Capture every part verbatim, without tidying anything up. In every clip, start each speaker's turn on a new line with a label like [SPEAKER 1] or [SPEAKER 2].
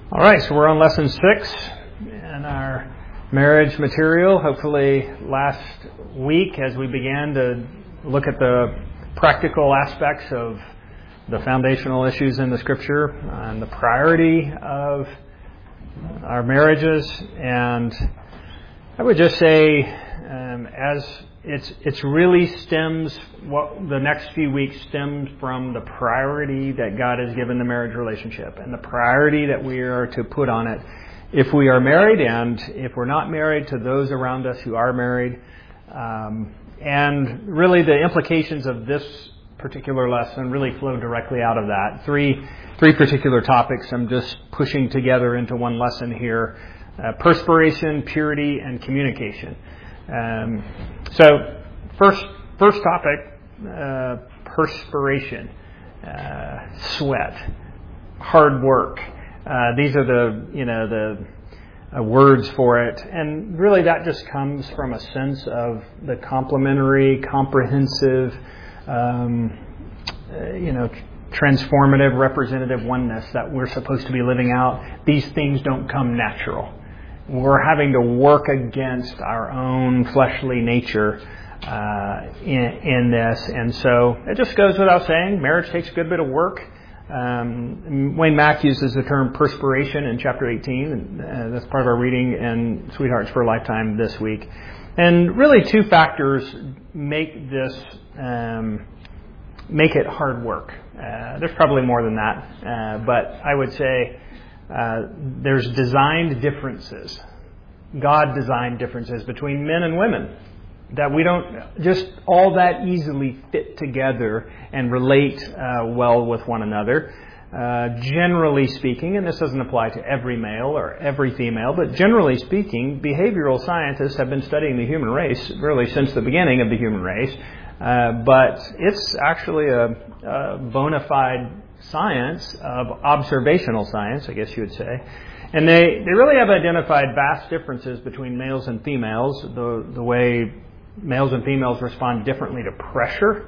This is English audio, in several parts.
[SPEAKER 1] All right, so we're on lesson six in our marriage material. Hopefully last week as we began to look at the practical aspects of the foundational issues in the Scripture and the priority of our marriages. And I would just say um, as it's it's really stems, what the next few weeks stems from the priority that God has given the marriage relationship and the priority that we are to put on it if we are married and if we're not married, to those around us who are married. Um, and really the implications of this particular lesson really flow directly out of that. Three, three particular topics I'm just pushing together into one lesson here. Uh, perspiration, purity, and communication. Um, so first, first topic, uh, perspiration, uh, sweat, hard work. Uh, these are the, you know, the uh, words for it. And really that just comes from a sense of the complementary, comprehensive, um, uh, you know, transformative, representative oneness that we're supposed to be living out. These things don't come natural. We're having to work against our own fleshly nature uh, in, in this. And so it just goes without saying, marriage takes a good bit of work. Um, Wayne Mack uses the term perspiration in chapter eighteen. And, uh, that's part of our reading in Sweethearts for a Lifetime this week. And really two factors make this, um, make it hard work. Uh, there's probably more than that. Uh, but I would say Uh, there's designed differences. God designed differences between men and women that we don't just all that easily fit together and relate uh, well with one another. Uh, generally speaking, and this doesn't apply to every male or every female, but generally speaking, behavioral scientists have been studying the human race really since the beginning of the human race. Uh, but it's actually a, a bona fide science of observational science, I guess you would say. And they, they really have identified vast differences between males and females, the, the way males and females respond differently to pressure.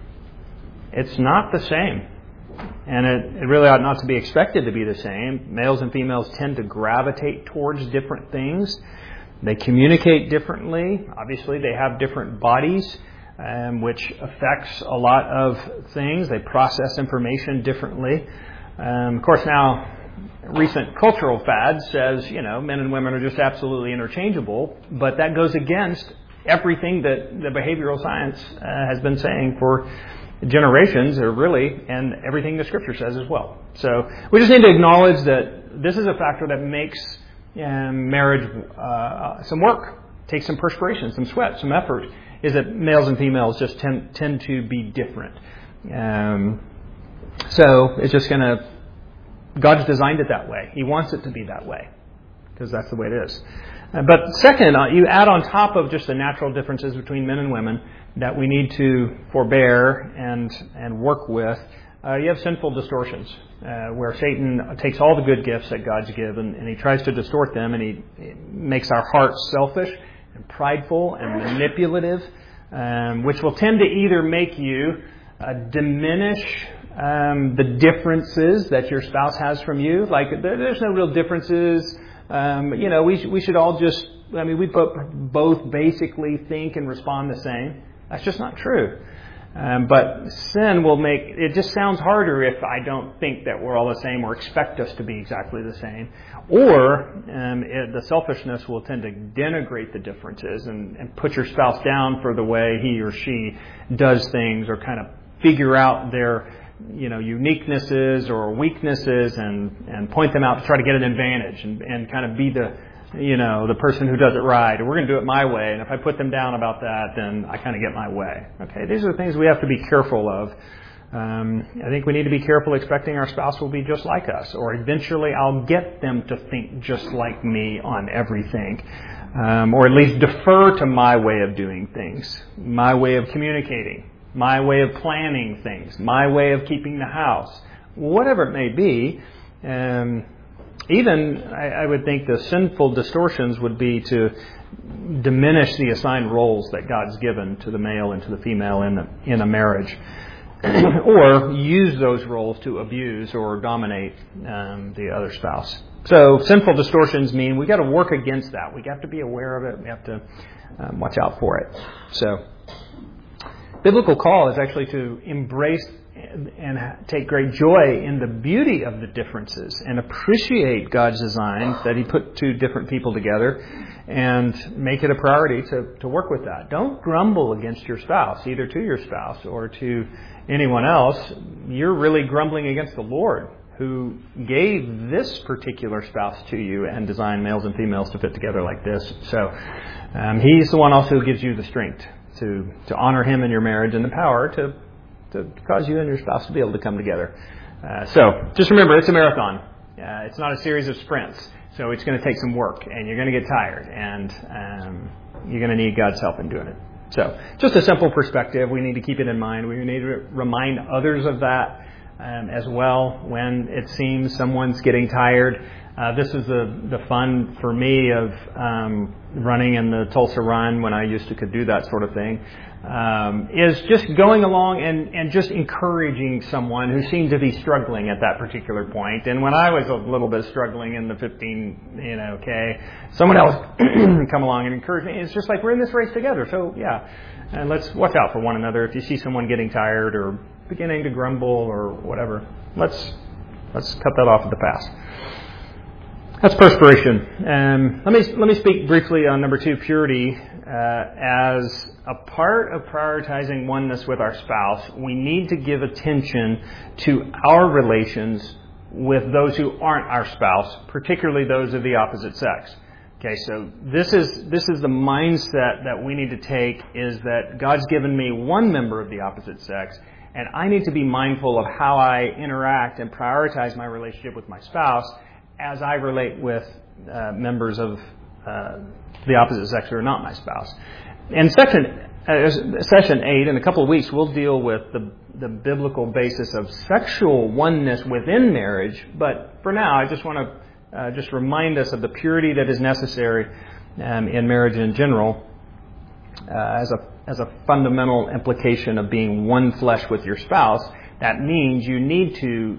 [SPEAKER 1] It's not the same. And it, it really ought not to be expected to be the same. Males and females tend to gravitate towards different things. They communicate differently. Obviously, they have different bodies, Um, which affects a lot of things. They process information differently. Um, of course, now, recent cultural fad says, you know, men and women are just absolutely interchangeable, but that goes against everything that the behavioral science uh, has been saying for generations, or really, and everything the Scripture says as well. So we just need to acknowledge that this is a factor that makes um, marriage uh, some work, takes some perspiration, some sweat, some effort, is that males and females just tend tend to be different. Um, so it's just going to, God's designed it that way. He wants it to be that way because that's the way it is. Uh, but second, uh, you add on top of just the natural differences between men and women that we need to forbear and, and work with, uh, you have sinful distortions uh, where Satan takes all the good gifts that God's given and he tries to distort them, and he, he makes our hearts selfish and prideful and manipulative, um, which will tend to either make you uh, diminish um, the differences that your spouse has from you. Like, there, there's no real differences. Um, you know, we, sh- we should all just, I mean, we both, both basically think and respond the same. That's just not true. Um, but sin will make, it just sounds harder if I don't think that we're all the same or expect us to be exactly the same. Or um, it, the selfishness will tend to denigrate the differences and, and put your spouse down for the way he or she does things, or kind of figure out their, you know, uniquenesses or weaknesses and, and point them out to try to get an advantage and, and kind of be the, you know, the person who does it right. Or we're going to do it my way. And if I put them down about that, then I kind of get my way. Okay, these are the things we have to be careful of. Um, I think we need to be careful expecting our spouse will be just like us, or eventually I'll get them to think just like me on everything, um, or at least defer to my way of doing things, my way of communicating, my way of planning things, my way of keeping the house, whatever it may be. Um, even, I, I would think the sinful distortions would be to diminish the assigned roles that God's given to the male and to the female in a, in a marriage. or use those roles to abuse or dominate um, the other spouse. So sinful distortions mean we got to work against that. We have to be aware of it. We have to um, watch out for it. So biblical call is actually to embrace and take great joy in the beauty of the differences and appreciate God's design that He put two different people together and make it a priority to, to work with that. Don't grumble against your spouse, either to your spouse or to anyone else. You're really grumbling against the Lord, who gave this particular spouse to you and designed males and females to fit together like this. So um, He's the one also who gives you the strength to, to honor Him in your marriage and the power to to cause you and your spouse to be able to come together. Uh, so just remember, it's a marathon. Uh, it's not a series of sprints. So it's going to take some work, and you're going to get tired, and um, you're going to need God's help in doing it. So just a simple perspective. We need to keep it in mind. We need to remind others of that um, as well when it seems someone's getting tired. Uh, this is the, the fun for me of um, running in the Tulsa Run when I used to could do that sort of thing, um, is just going along and, and just encouraging someone who seemed to be struggling at that particular point. And when I was a little bit struggling in the fifteen, you know, K, someone else come along and encourage me. It's just like we're in this race together. So yeah, and let's watch out for one another. If you see someone getting tired or beginning to grumble or whatever, let's let's cut that off at the pass. That's perspiration. Um, let me let me speak briefly on number two, purity. Uh, as a part of prioritizing oneness with our spouse, we need to give attention to our relations with those who aren't our spouse, particularly those of the opposite sex. Okay, so this is this is the mindset that we need to take, is that God's given me one member of the opposite sex, and I need to be mindful of how I interact and prioritize my relationship with my spouse as I relate with uh, members of uh, the opposite sex who are not my spouse. In section, uh, session eight, in a couple of weeks, we'll deal with the, the biblical basis of sexual oneness within marriage. But for now, I just want to uh, just remind us of the purity that is necessary um, in marriage in general uh, as a as a fundamental implication of being one flesh with your spouse. That means you need to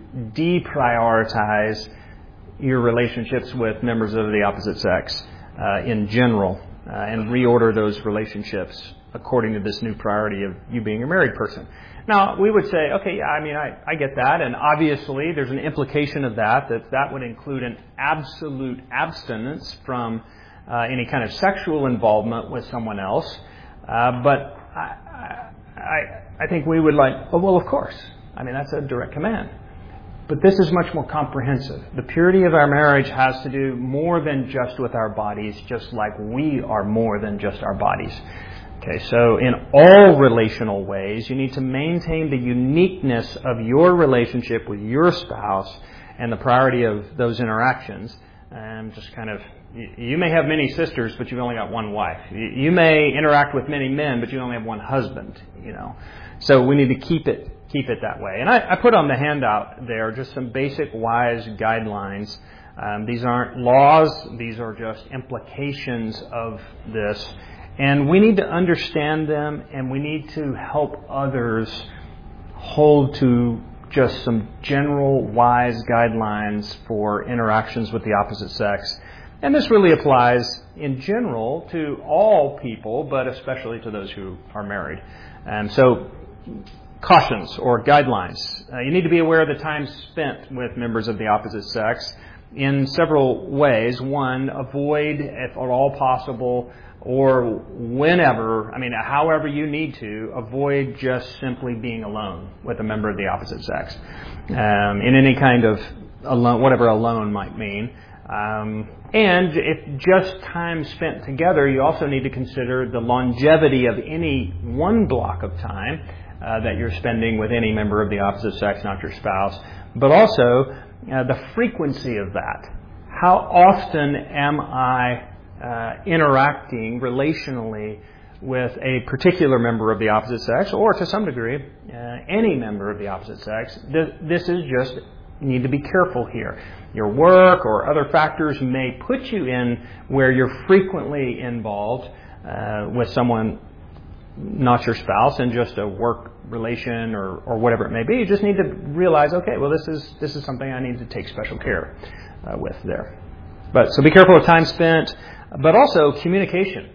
[SPEAKER 1] deprioritize your relationships with members of the opposite sex uh, in general uh, and reorder those relationships according to this new priority of you being a married person. Now, we would say, okay, yeah, I mean, I, I get that, and obviously there's an implication of that, that that would include an absolute abstinence from uh, any kind of sexual involvement with someone else. Uh, but I, I, I think we would like, oh, well, of course. I mean, that's a direct command. But this is much more comprehensive. The purity of our marriage has to do more than just with our bodies, just like we are more than just our bodies. Okay, so in all relational ways, you need to maintain the uniqueness of your relationship with your spouse and the priority of those interactions. And just kind of, you may have many sisters, but you've only got one wife. You may interact with many men, but you only have one husband, you know. So we need to keep it keep it that way. And I, I put on the handout there just some basic wise guidelines. Um, these aren't laws. These are just implications of this. And we need to understand them, and we need to help others hold to just some general wise guidelines for interactions with the opposite sex. And this really applies in general to all people, but especially to those who are married. And so cautions or guidelines. Uh, you need to be aware of the time spent with members of the opposite sex in several ways. One, avoid, if at all possible, or whenever, I mean, however you need to, avoid just simply being alone with a member of the opposite sex um, in any kind of alone, whatever alone might mean. Um, and if just time spent together, you also need to consider the longevity of any one block of time uh, that you're spending with any member of the opposite sex, not your spouse, but also uh, the frequency of that. How often am I uh, interacting relationally with a particular member of the opposite sex, or to some degree, uh, any member of the opposite sex? This, this is just, you need to be careful here. Your work or other factors may put you in where you're frequently involved uh, with someone not your spouse in just a work relation or, or whatever it may be. You just need to realize, okay, well, this is this is something I need to take special care uh, with there. But so be careful of time spent, but also communication.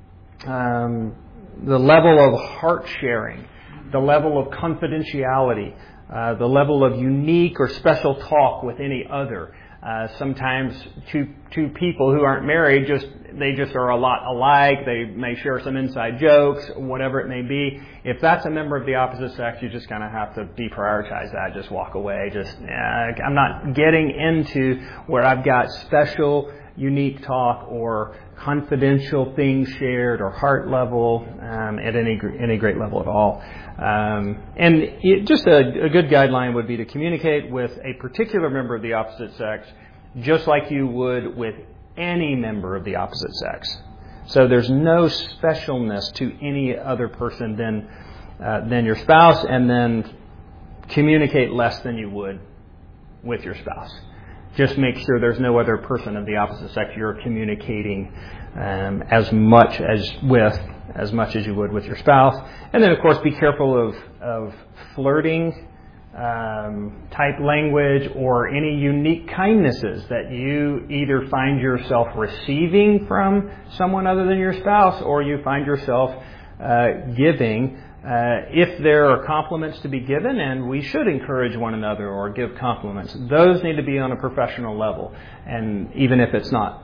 [SPEAKER 1] Um, the level of heart sharing, the level of confidentiality, uh, the level of unique or special talk with any other. Uh, sometimes two two people who aren't married just they just are a lot alike. They may share some inside jokes, whatever it may be. If that's a member of the opposite sex, you just kind of have to deprioritize that. Just walk away. Just uh, I'm not getting into where I've got special, unique talk or confidential things shared or heart level um, at any any great level at all. Um, and it, just a, a good guideline would be to communicate with a particular member of the opposite sex just like you would with any member of the opposite sex. So there's no specialness to any other person than uh, than your spouse, and then communicate less than you would with your spouse. Just make sure there's no other person of the opposite sex you're communicating um, as much as with, as much as you would with your spouse. And then, of course, be careful of, of flirting um, type language or any unique kindnesses that you either find yourself receiving from someone other than your spouse or you find yourself uh, giving. Uh, if there are compliments to be given, and we should encourage one another or give compliments, those need to be on a professional level. And even if it's not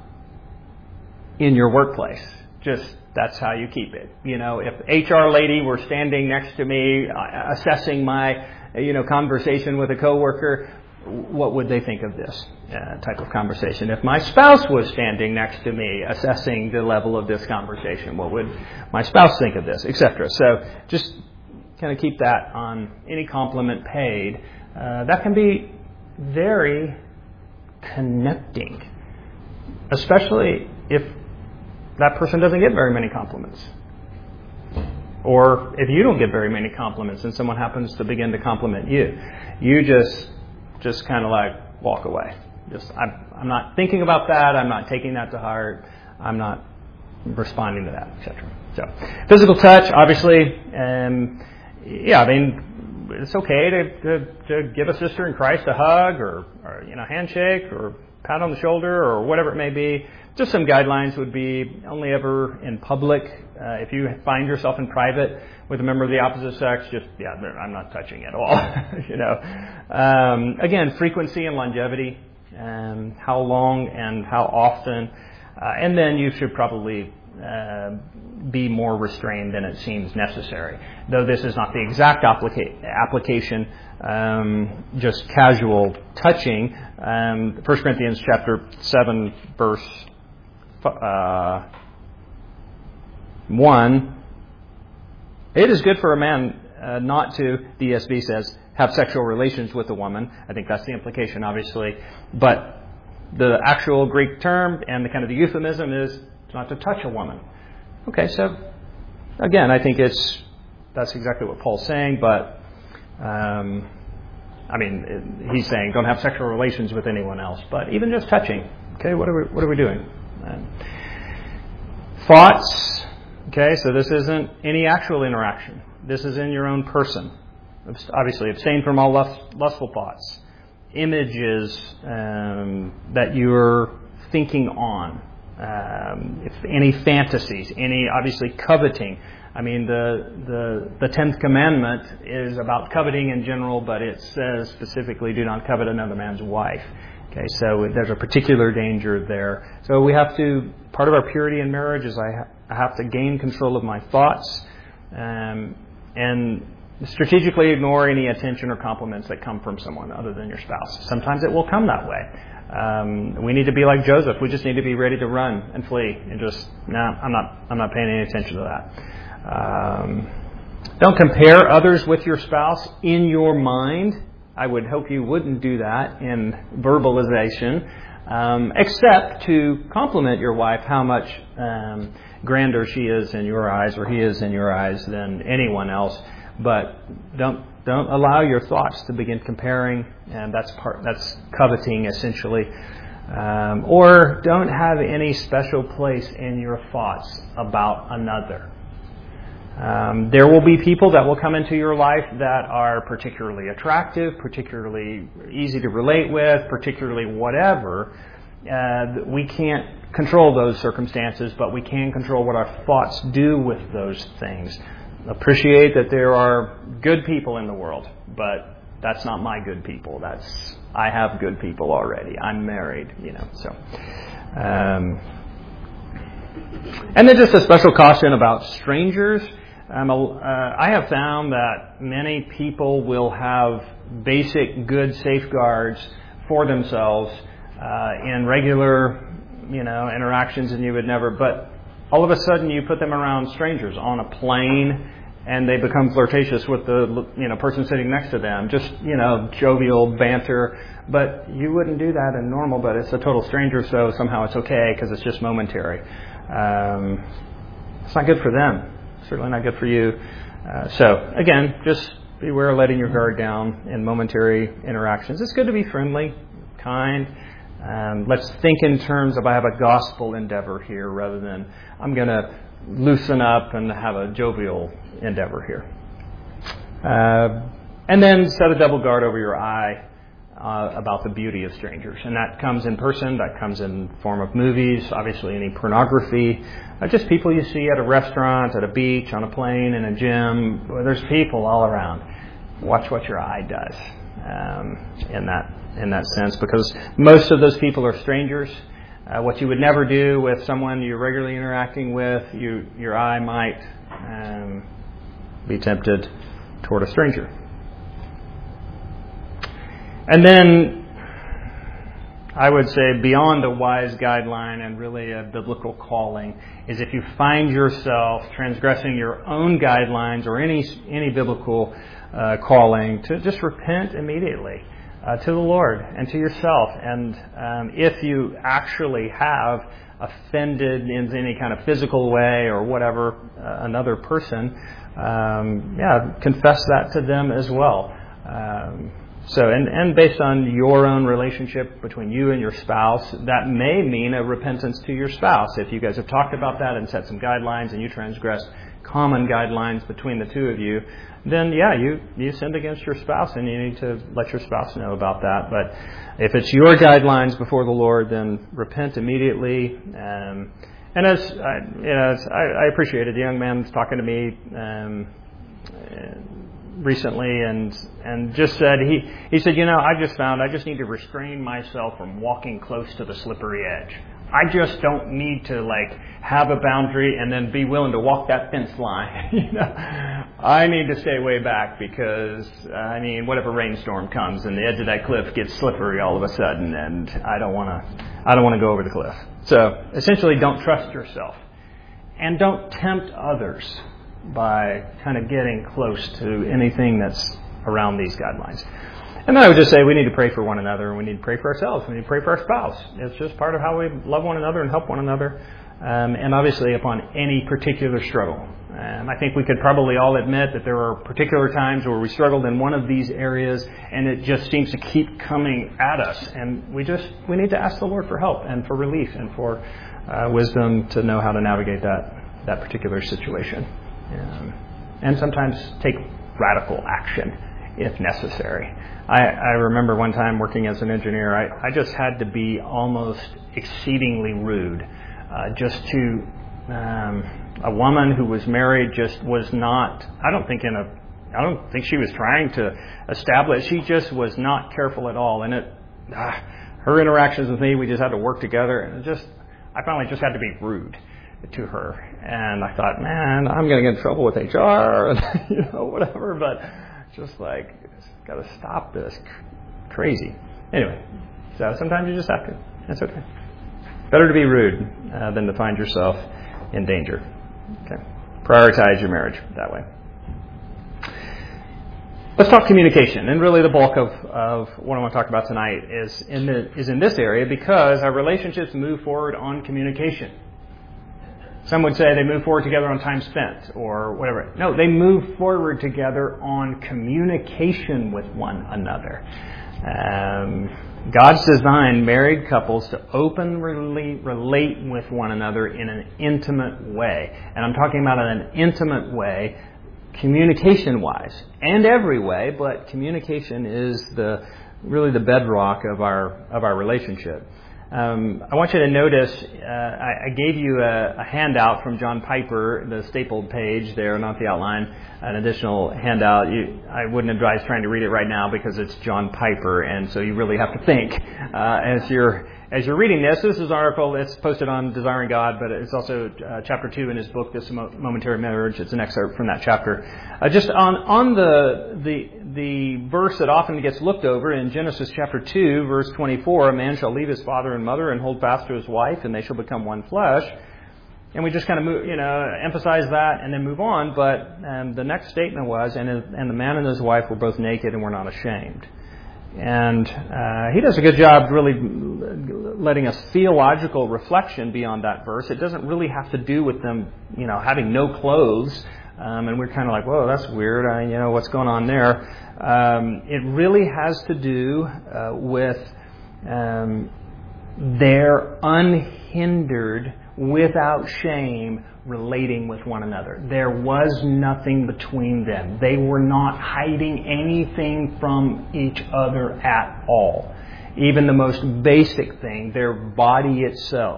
[SPEAKER 1] in your workplace, just that's how you keep it. You know, if H R lady were standing next to me uh, assessing my, you know, conversation with a coworker, what would they think of this uh, type of conversation? If my spouse was standing next to me assessing the level of this conversation, what would my spouse think of this, et cetera. So just kind of keep that on any compliment paid. Uh, that can be very connecting, especially if that person doesn't get very many compliments. Or if you don't get very many compliments and someone happens to begin to compliment you, you just just kind of like walk away. Just I'm, I'm not thinking about that. I'm not taking that to heart. I'm not responding to that, et cetera. So physical touch, obviously, um, yeah, I mean, it's okay to, to, to give a sister in Christ a hug or, or you know, handshake or pat on the shoulder or whatever it may be. Just some guidelines would be only ever in public. Uh, if you find yourself in private with a member of the opposite sex, just, yeah, I'm not touching at all. you know. Um, again, frequency and longevity, um, how long and how often. Uh, and then you should probably uh, be more restrained than it seems necessary. Though this is not the exact applica- application, um, just casual touching. Um, First Corinthians chapter seven, verse Uh, one, it is good for a man uh, not to, the E S V says, have sexual relations with a woman. I think that's the implication, obviously. But the actual Greek term and the kind of the euphemism is not to touch a woman. Okay, so again, I think it's that's exactly what Paul's saying. But um, I mean, he's saying don't have sexual relations with anyone else. But even just touching, okay, what are we what are we doing? Thoughts, okay, so this isn't any actual interaction. This is in your own person. Obviously, abstain from all lust, lustful thoughts. Images um, that you're thinking on. Um, if any fantasies, any, obviously, coveting. I mean, the, the, the tenth commandment is about coveting in general, but it says specifically, do not covet another man's wife. Okay, so there's a particular danger there. So we have to, part of our purity in marriage is I, ha- I have to gain control of my thoughts um, and strategically ignore any attention or compliments that come from someone other than your spouse. Sometimes it will come that way. Um, we need to be like Joseph. We just need to be ready to run and flee and just, no, nah, I'm not, I'm not paying any attention to that. Um, don't compare others with your spouse in your mind. I would hope you wouldn't do that in verbalization, um, except to compliment your wife how much um, grander she is in your eyes or he is in your eyes than anyone else. But don't don't allow your thoughts to begin comparing, and that's part that's coveting essentially. Um, or don't have any special place in your thoughts about another. Um, there will be people that will come into your life that are particularly attractive, particularly easy to relate with, particularly whatever. Uh, we can't control those circumstances, but we can control what our thoughts do with those things. Appreciate that there are good people in the world, but that's not my good people. That's I have good people already. I'm married, you know. So, um, and then just a special caution about strangers. Um, uh, I have found that many people will have basic good safeguards for themselves uh, in regular, you know, interactions, and you would never. But all of a sudden, you put them around strangers on a plane, and they become flirtatious with the, you know, person sitting next to them. Just, you know, jovial banter. But you wouldn't do that in normal. But it's a total stranger, so somehow it's okay because it's just momentary. Um, it's not good for them. Certainly not good for you. Uh, so, again, just beware of letting your guard down in momentary interactions. It's good to be friendly, kind. Um, let's think in terms of I have a gospel endeavor here rather than I'm going to loosen up and have a jovial endeavor here. Uh, and then set a double guard over your eye uh, about the beauty of strangers. And that comes in person, that comes in form of movies, obviously any pornography, uh, just people you see at a restaurant, at a beach, on a plane, in a gym. Well, there's people all around. Watch what your eye does um, in that in that sense, because most of those people are strangers. Uh, what you would never do with someone you're regularly interacting with, you your eye might um, be tempted toward a stranger. And then I would say beyond a wise guideline and really a biblical calling is if you find yourself transgressing your own guidelines or any any biblical uh, calling, to just repent immediately uh, to the Lord and to yourself. And um, if you actually have offended in any kind of physical way or whatever uh, another person, um, yeah, confess that to them as well. Um, So, and, and based on your own relationship between you and your spouse, that may mean a repentance to your spouse. If you guys have talked about that and set some guidelines and you transgressed common guidelines between the two of you, then yeah, you, you sinned against your spouse and you need to let your spouse know about that. But if it's your guidelines before the Lord, then repent immediately. Um, and as, I, you know, as I, I appreciated the young man was talking to me, um, recently and and just said he he said, you know, I just found I just need to restrain myself from walking close to the slippery edge. I just don't need to like have a boundary and then be willing to walk that fence line. you know, I need to stay way back because uh, I mean, what if a rainstorm comes and the edge of that cliff gets slippery all of a sudden, and I don't want to I don't want to go over the cliff. So essentially, don't trust yourself and don't tempt others by kind of getting close to anything that's around these guidelines. And then I would just say we need to pray for one another, and we need to pray for ourselves. We need to pray for our spouse. It's just part of how we love one another and help one another. Um, and obviously upon any particular struggle. Um, I think we could probably all admit that there are particular times where we struggled in one of these areas and it just seems to keep coming at us. And we just, we need to ask the Lord for help and for relief and for uh, wisdom to know how to navigate that, that particular situation. Um, and sometimes take radical action if necessary. I, I remember one time working as an engineer, I, I just had to be almost exceedingly rude uh, just to um, a woman who was married. Just was not, I don't think in a, I don't think she was trying to establish, she just was not careful at all. And it, uh, her interactions with me, we just had to work together, and it just, I finally just had to be rude to her. And I thought, man, I'm going to get in trouble with H R and, you know, whatever, but just like, got to stop this crazy. Anyway, so sometimes you just have to. That's okay. Better to be rude uh, than to find yourself in danger. Okay. Prioritize your marriage that way. Let's talk communication. And really the bulk of, of what I want to talk about tonight is in the, is in this area, because our relationships move forward on communication. Some would say they move forward together on time spent or whatever. No, they move forward together on communication with one another. Um, God's designed married couples to openly relate with one another in an intimate way. And I'm talking about in an intimate way, communication-wise, and every way, but communication is the really the bedrock of our of our relationship. Um, I want you to notice, uh, I, I gave you a, a handout from John Piper, the stapled page there, not the outline, an additional handout. You, I wouldn't advise trying to read it right now because it's John Piper, and so you really have to think uh, as you're as you're reading this. This is an article, it's posted on Desiring God, but it's also uh, chapter two in his book, This Momentary Marriage. It's an excerpt from that chapter. Uh, just on on the the the verse that often gets looked over in Genesis chapter two, verse twenty-four, a man shall leave his father and mother and hold fast to his wife, and they shall become one flesh. And we just kind of move, you know, emphasize that and then move on. But um, the next statement was, and, and the man and his wife were both naked and were not ashamed. And uh, he does a good job really letting us theological reflection beyond that verse. It doesn't really have to do with them, you know, having no clothes. Um, and we're kind of like, whoa, that's weird. I, you know, what's going on there? Um, it really has to do uh, with um, their unhindered, without shame, relating with one another. There was nothing between them. They were not hiding anything from each other at all. Even the most basic thing, their body itself.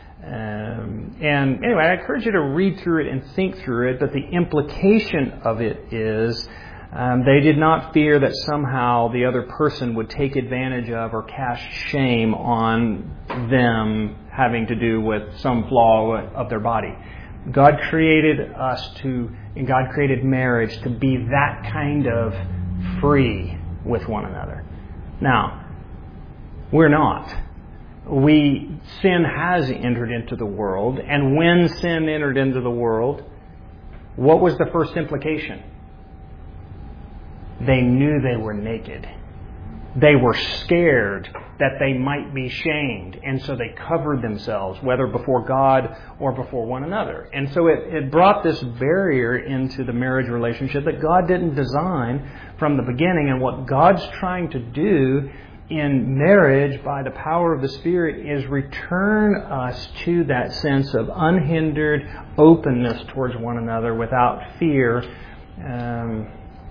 [SPEAKER 1] Um, and anyway, I encourage you to read through it and think through it, but the implication of it is um, they did not fear that somehow the other person would take advantage of or cast shame on them having to do with some flaw of their body. God created us to, and God created marriage to be that kind of free with one another. Now, we're not. We, sin has entered into the world, and when sin entered into the world, what was the first implication? They knew they were naked. They were scared that they might be shamed, and so they covered themselves, whether before God or before one another. And so it, it brought this barrier into the marriage relationship that God didn't design from the beginning. And what God's trying to do in marriage by the power of the Spirit is return us to that sense of unhindered openness towards one another without fear um,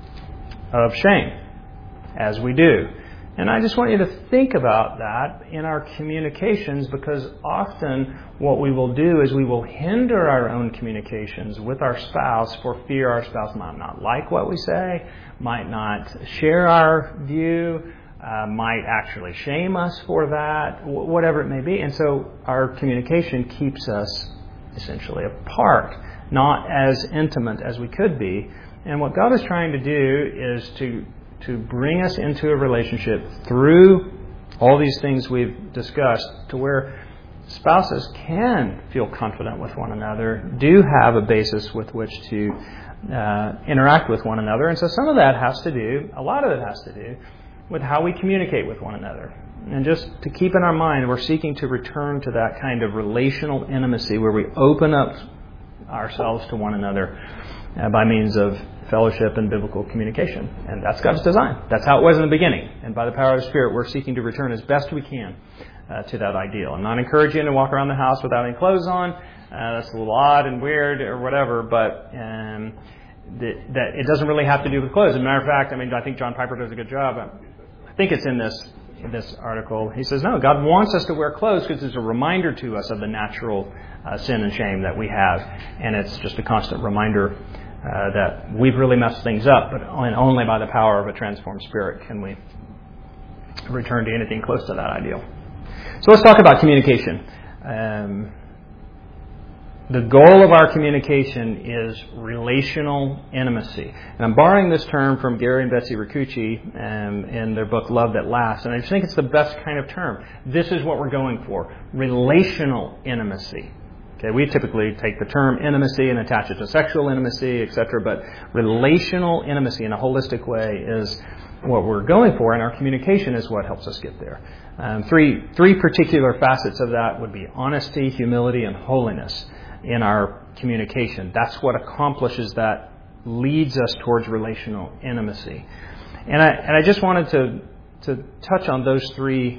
[SPEAKER 1] of shame, as we do. And I just want you to think about that in our communications, because often what we will do is we will hinder our own communications with our spouse for fear our spouse might not like what we say, might not share our view, uh, might actually shame us for that, whatever it may be. And so our communication keeps us essentially apart, not as intimate as we could be. And what God is trying to do is to to bring us into a relationship through all these things we've discussed to where spouses can feel confident with one another, do have a basis with which to uh, interact with one another. And so some of that has to do, a lot of it has to do, with how we communicate with one another. And just to keep in our mind, we're seeking to return to that kind of relational intimacy where we open up ourselves to one another uh, by means of fellowship and biblical communication. And that's God's design. That's how it was in the beginning. And by the power of the Spirit, we're seeking to return as best we can uh, to that ideal. I'm not encouraging you to walk around the house without any clothes on. Uh, that's a little odd and weird or whatever, but um, the, that it doesn't really have to do with clothes. As a matter of fact, I mean, I think John Piper does a good job. I think it's in this in this article. He says, no, God wants us to wear clothes because it's a reminder to us of the natural uh, sin and shame that we have. And it's just a constant reminder Uh, that we've really messed things up, but only by the power of a transformed spirit can we return to anything close to that ideal. So let's talk about communication. Um, the goal of our communication is relational intimacy. And I'm borrowing this term from Gary and Betsy Ricucci um, in their book, Love That Lasts. And I just think it's the best kind of term. This is what we're going for. Relational intimacy. Okay, we typically take the term intimacy and attach it to sexual intimacy, et cetera, but relational intimacy in a holistic way is what we're going for, and our communication is what helps us get there. Um, three, three particular facets of that would be honesty, humility, and holiness in our communication. That's what accomplishes that, leads us towards relational intimacy. And I, and I just wanted to, to touch on those three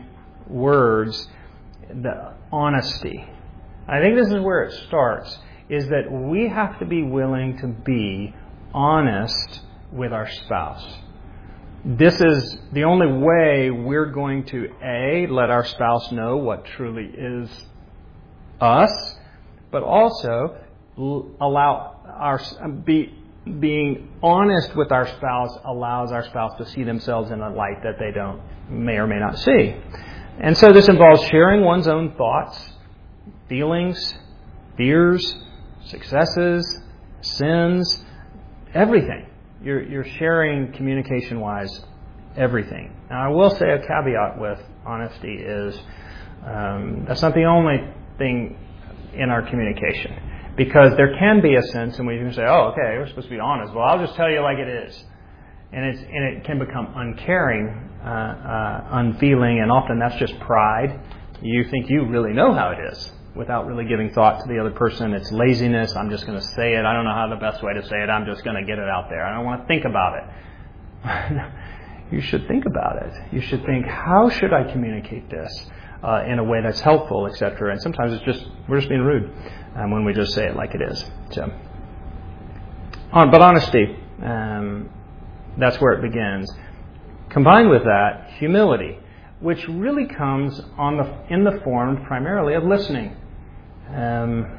[SPEAKER 1] words, the honesty. I think this is where it starts, is that we have to be willing to be honest with our spouse. This is the only way we're going to, A, let our spouse know what truly is us, but also allow our be being honest with our spouse allows our spouse to see themselves in a light that they don't may or may not see. And so this involves sharing one's own thoughts, feelings, fears, successes, sins, everything. You're, you're sharing communication-wise everything. Now, I will say a caveat with honesty is um, that's not the only thing in our communication. Because there can be a sense in which you can say, oh, okay, we're supposed to be honest. Well, I'll just tell you like it is. And, it's, and it can become uncaring, uh, uh, unfeeling, and often that's just pride. You think you really know how it is without really giving thought to the other person. It's laziness. I'm just going to say it. I don't know how the best way to say it. I'm just going to get it out there. I don't want to think about it. You should think about it. You should think, how should I communicate this uh, in a way that's helpful, et cetera. And sometimes it's just, we're just being rude um, when we just say it like it is. So, on, but honesty, um, that's where it begins. Combined with that, humility, which really comes on the in the form primarily of listening. Um,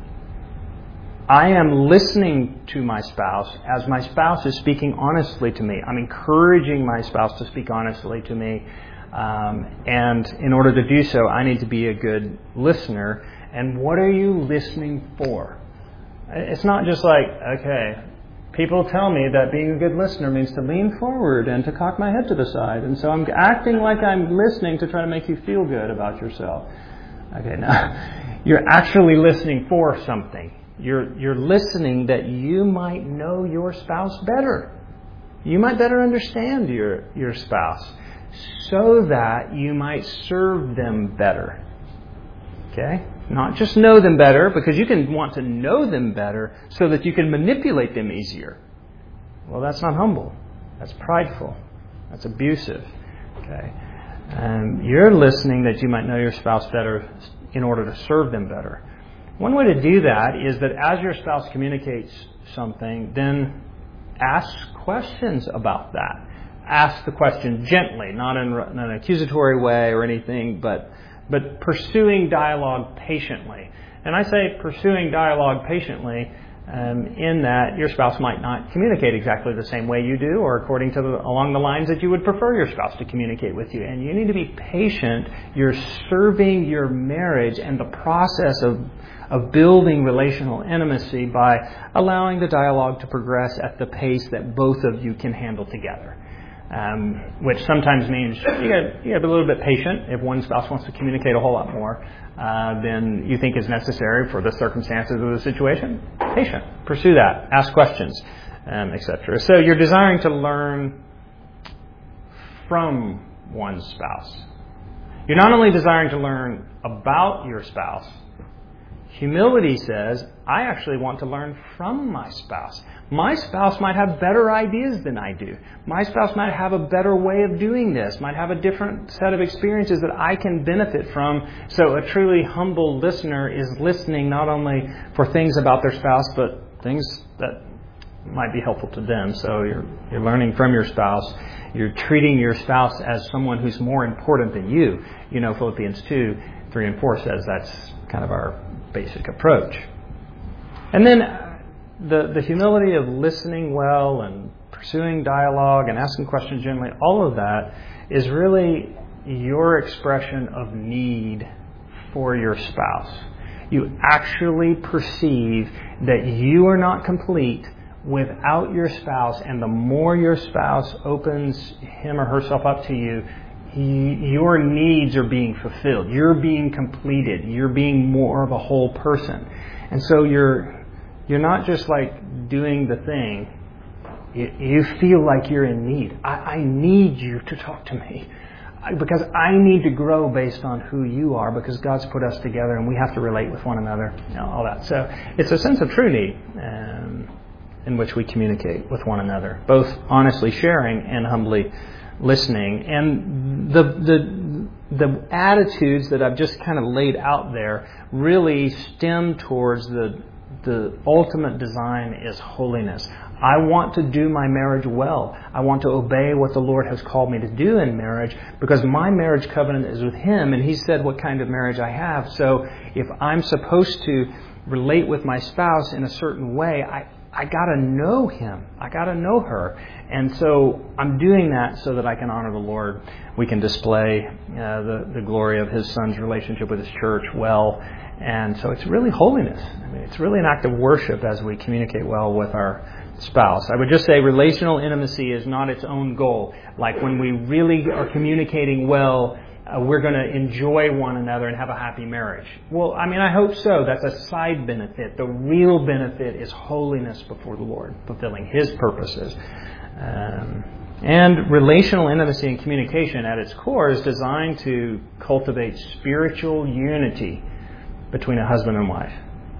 [SPEAKER 1] I am listening to my spouse as my spouse is speaking honestly to me. I'm encouraging my spouse to speak honestly to me. Um, and in order to do so, I need to be a good listener. And what are you listening for? It's not just like, okay, people tell me that being a good listener means to lean forward and to cock my head to the side. And so I'm acting like I'm listening to try to make you feel good about yourself. Okay, now, you're actually listening for something. You're, you're listening that you might know your spouse better. You might better understand your, your spouse so that you might serve them better. Okay? Not just know them better, because you can want to know them better so that you can manipulate them easier. Well, that's not humble. That's prideful. That's abusive. Okay? Um, you're listening that you might know your spouse better in order to serve them better. One way to do that is that as your spouse communicates something, then ask questions about that. Ask the question gently, not in an accusatory way or anything, but but pursuing dialogue patiently. And I say pursuing dialogue patiently um, in that your spouse might not communicate exactly the same way you do, or according to the, along the lines that you would prefer your spouse to communicate with you. And you need to be patient. You're serving your marriage and the process of of building relational intimacy by allowing the dialogue to progress at the pace that both of you can handle together. Um, which sometimes means you got you got to be a little bit patient. If one spouse wants to communicate a whole lot more uh, than you think is necessary for the circumstances of the situation, patient. Pursue that. Ask questions, um, et cetera. So you're desiring to learn from one's spouse. You're not only desiring to learn about your spouse. Humility says, I actually want to learn from my spouse. My spouse might have better ideas than I do. My spouse might have a better way of doing this, might have a different set of experiences that I can benefit from. So a truly humble listener is listening not only for things about their spouse, but things that might be helpful to them. So you're, you're learning from your spouse. You're treating your spouse as someone who's more important than you. You know, Philippians two, three and four says that's kind of our basic approach. And then the the humility of listening well and pursuing dialogue and asking questions gently, all of that is really your expression of need for your spouse. You actually perceive that you are not complete without your spouse, and the more your spouse opens him or herself up to you, your needs are being fulfilled. You're being completed. You're being more of a whole person. And so you're you're not just like doing the thing. You, you feel like you're in need. I, I need you to talk to me because I need to grow based on who you are, because God's put us together and we have to relate with one another. You know, all that. So it's a sense of true need um, in which we communicate with one another, both honestly sharing and humbly listening. And the the the attitudes that I've just kind of laid out there really stem towards the the ultimate design is holiness. I want to do my marriage well. I want to obey what the Lord has called me to do in marriage because my marriage covenant is with Him, and He said what kind of marriage I have. So if I'm supposed to relate with my spouse in a certain way, I, I got to know him. I got to know her. And so I'm doing that so that I can honor the Lord. We can display uh, the, the glory of His Son's relationship with His church well. And so it's really holiness. I mean, it's really an act of worship as we communicate well with our spouse. I would just say relational intimacy is not its own goal. Like when we really are communicating well, uh, we're going to enjoy one another and have a happy marriage. Well, I mean, I hope so. That's a side benefit. The real benefit is holiness before the Lord, fulfilling His purposes. Um, and relational intimacy and communication at its core is designed to cultivate spiritual unity between a husband and wife.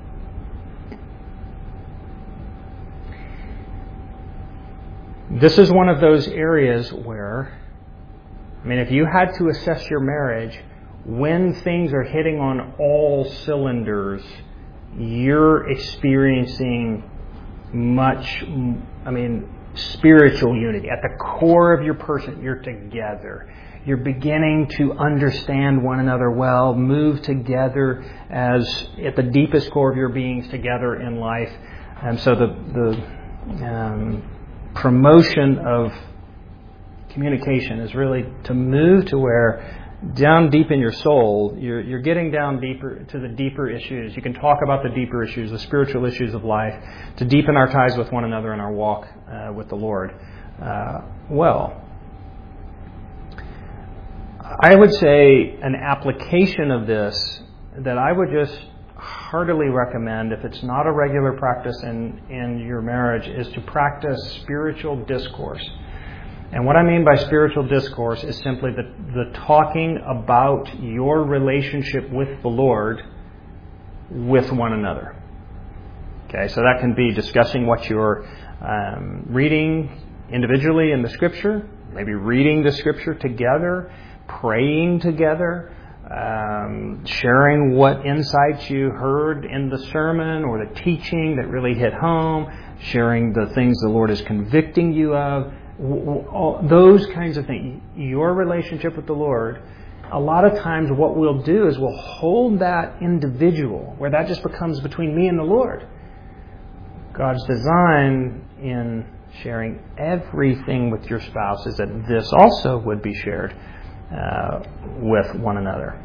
[SPEAKER 1] This is one of those areas where, I mean, if you had to assess your marriage, when things are hitting on all cylinders, you're experiencing much, I mean, spiritual unity. At the core of your person, you're together. You're beginning to understand one another well, move together as at the deepest core of your beings together in life. And so the, the um, promotion of communication is really to move to where down deep in your soul, you're, you're getting down deeper to the deeper issues. You can talk about the deeper issues, the spiritual issues of life, to deepen our ties with one another in our walk uh, with the Lord. Uh, well, I would say an application of this that I would just heartily recommend, if it's not a regular practice in, in your marriage, is to practice spiritual discourse. And what I mean by spiritual discourse is simply the, the talking about your relationship with the Lord with one another. Okay, so that can be discussing what you're um, reading individually in the Scripture, maybe reading the Scripture together, praying together, um, sharing what insights you heard in the sermon or the teaching that really hit home, sharing the things the Lord is convicting you of. Those kinds of things. Your relationship with the Lord, a lot of times what we'll do is we'll hold that individual, where that just becomes between me and the Lord. God's design in sharing everything with your spouse is that this also would be shared uh, with one another.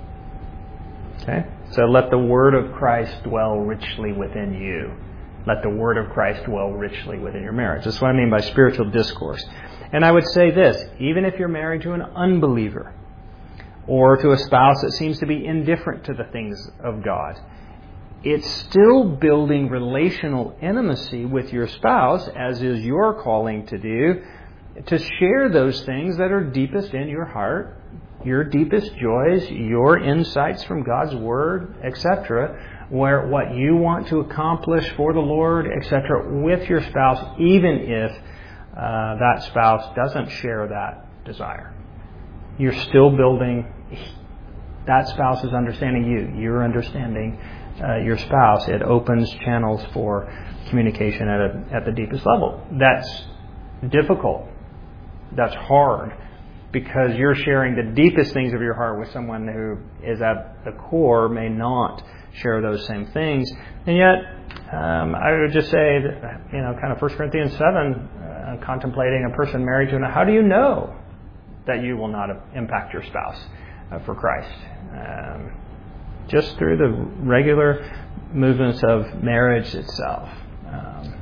[SPEAKER 1] Okay? So let the word of Christ dwell richly within you. Let the word of Christ dwell richly within your marriage. That's what I mean by spiritual discourse. And I would say this, even if you're married to an unbeliever or to a spouse that seems to be indifferent to the things of God, it's still building relational intimacy with your spouse, as is your calling to do, to share those things that are deepest in your heart, your deepest joys, your insights from God's Word, et cetera, where what you want to accomplish for the Lord, et cetera, with your spouse, even if uh, that spouse doesn't share that desire. You're still building, that spouse is understanding you. You're understanding uh, your spouse. It opens channels for communication at a, at the deepest level. That's difficult. That's hard, because you're sharing the deepest things of your heart with someone who is at the core may not share those same things. And yet, um, I would just say that, you know, kind of First Corinthians seven, uh, contemplating a person married to another, how do you know that you will not impact your spouse uh, for Christ? Um, just through the regular movements of marriage itself. Um,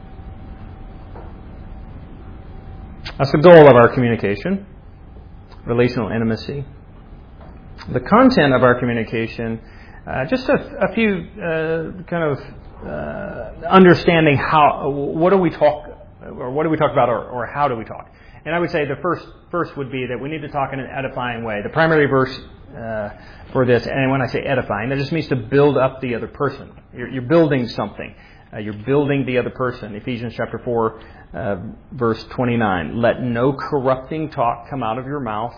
[SPEAKER 1] that's the goal of our communication, relational intimacy. The content of our communication, Uh, just a, a few uh, kind of uh, understanding how, what do we talk, or what do we talk about, or, or how do we talk? And I would say the first first would be that we need to talk in an edifying way. The primary verse uh, for this, and when I say edifying, that just means to build up the other person. You're, you're building something. Uh, you're building the other person. Ephesians chapter four, uh, verse twenty-nine. Let no corrupting talk come out of your mouth,